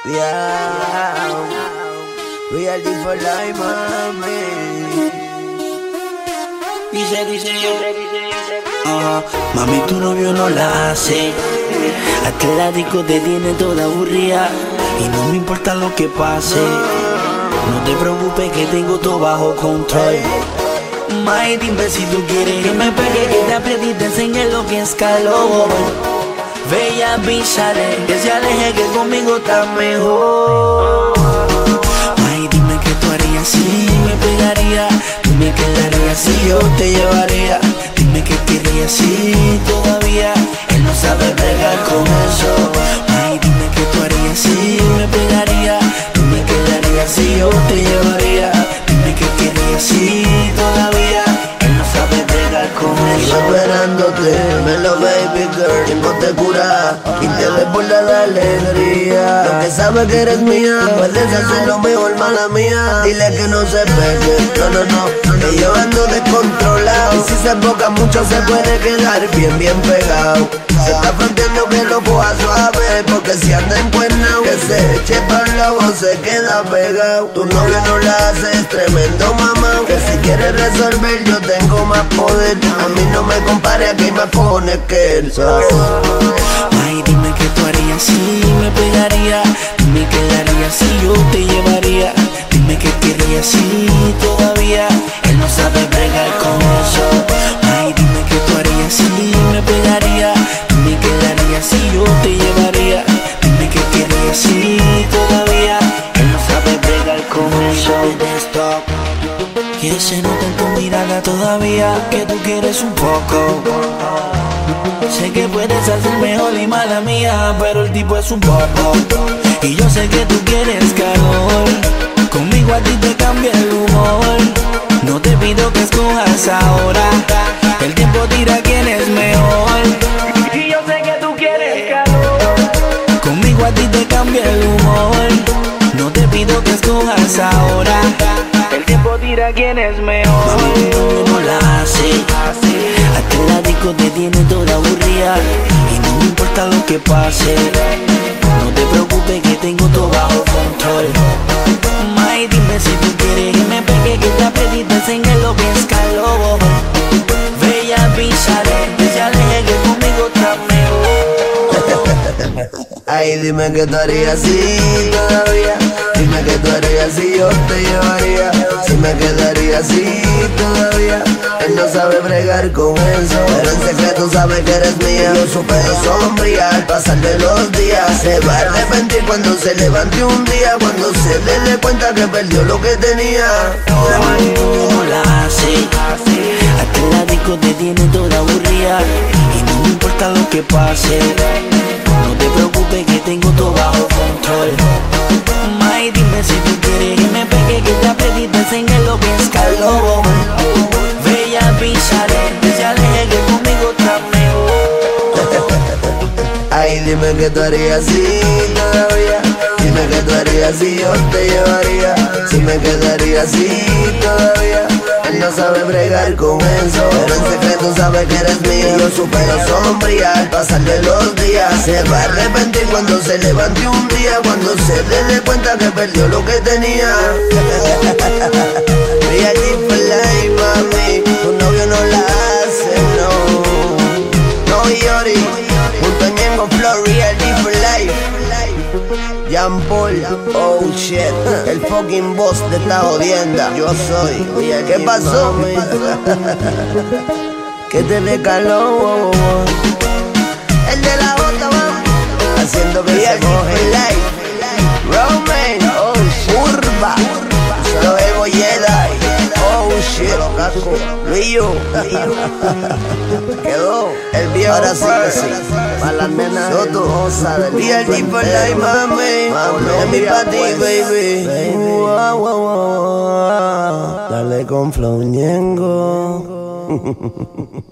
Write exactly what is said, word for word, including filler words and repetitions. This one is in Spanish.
Yeah, reality for life, mami. Dice, dice, uh, mami, tu novio no la hace. Hasta la disco te tiene toda aburrida y no me importa lo que pase. No te preocupes que tengo todo bajo control. May, dime si tú quieres que me pegue, que te apriete y te enseñe lo que es calor. Ve y avísale que se aleje, que conmigo está mejor. May, dime que tú harías si me pegaría. Dime que darías si yo te llevaría. Dime que querrías si todavía él no sabe bregar con eso. May, dime que tú harías si me pegaría. Dime que darías si yo te llevaría. Dime que querrías si todavía él no sabe bregar con eso. Esperándote, dímelo baby girl, tiempo te cura y te desborda la alegría. Lo que sabes que eres mía, puedes hacerlo mejor, mala mía. Dile que no se pegue, no, no, no, que yo ando descontrolado. Y si se enfoca mucho se puede quedar bien, bien pegado. Se está fronteando que lo coja suave, porque si anda encuernado que se eche para el lado se queda pegado. Tu novio no la hace, es tremendo mamá. Que si quieres resolver yo tengo más poder. A mí no me compare, aquí hay más cojones que él, ¿sabes? Ay, dime que tú harías si me pegaría. Dime que darías si yo te llevaría. Dime que querrías si todavía él no sabe bregar con eso. Ay, dime que tú harías si me pegaría. Dime que darías si yo te llevaría. Dime que querrías si todavía él no sabe bregar con eso. Que se nota en tu mirada todavía que tú quieres un poco. Sé que puedes hacer mejor y mala mía, pero el tipo es un poco. Y yo sé que tú quieres calor. Conmigo a ti te cambia el humor. No te pido que escojas ahora. El tiempo dirá quién es mejor. Y yo sé que tú quieres calor. Conmigo a ti te cambia el humor. No te pido que escojas ahora. El tiempo dirá quién es mejor. Mami, tu novio no la hace. Hasta la disco te tiene toda aburrida y no me importa lo que pase. No te preocupes que tengo todo bajo control. May, dime si tú quieres que me pegue, que te apriete y te enseñe lo que es calor. Ve y avísale que se aleje, que conmigo está mejor. Ay, dime que tú harías así todavía. Dime que tú harías si yo te llevaría. Si me quedaría así todavía. Él no sabe bregar con eso, pero en secreto sabe que eres mía. Yo supero sombría al pasar de los días. Se va a arrepentir cuando se levante un día, cuando se dé de cuenta que perdió lo que tenía. La mano no la hace. Hasta la disco te tiene toda aburrida y no me importa lo que pase. No te preocupes que tengo todo bajo control. May, dime si tú quieres que me pegue, que te apriete y te enseñe lo que es calor. Ve y avísale que se aleje, que conmigo está mejor. Ay, dime que tú harías así todavía. Dime que tú harías si yo te llevaría. Si me quedaría así todavía. Él no sabe bregar con eso, pero en secreto sabe que eres mía. Yo supero sombría al pasar de los días. Se va a arrepentir cuando se levante un día, cuando se dé de cuenta que perdió lo que tenía. Reality for life, mami. Tu novio no la hace, no. No Yori, junto a Ñengo Flow, reality for life. Jean Paul, oh shit, el fucking boss de esta jodienda. Yo soy, ¿qué pasó? ¿Qué te recaló? El de la bota, man, haciendo que se coge. Roman, oh shit, Urba, los Evo Jedi, oh shit, Luillo, quedó el viejo. Ahora sí que sí, para las nenas Soto, reality for life, mami, es mi pa' ti, baby. Wow, wow, wow. Dale con Flow Ñengo.